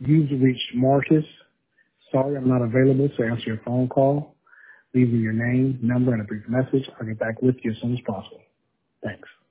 You've reached Marcus. Sorry, I'm not available to answer your phone call. Leave me your name, number, and a brief message. I'll get back with you as soon as possible. Thanks.